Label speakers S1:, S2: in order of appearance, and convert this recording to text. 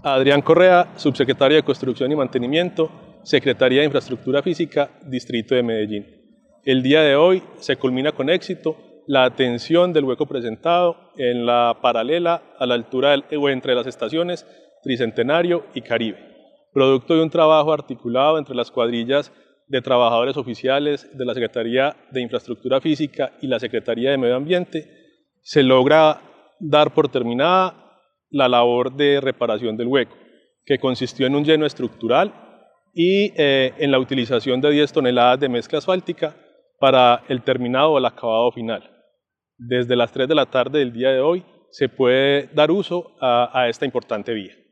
S1: Adrián Correa, subsecretario de Construcción y Mantenimiento, Secretaría de Infraestructura Física, Distrito de Medellín. El día de hoy se culmina con éxito la atención del hueco presentado en la paralela a la altura o entre las estaciones Tricentenario y Caribe, producto de un trabajo articulado entre las cuadrillas de trabajadores oficiales de la Secretaría de Infraestructura Física y la Secretaría de Medio Ambiente. Se logra dar por terminada la labor de reparación del hueco, que consistió en un lleno estructural y en la utilización de 10 toneladas de mezcla asfáltica para el terminado o el acabado final. Desde las 3 de la tarde del día de hoy se puede dar uso a esta importante vía.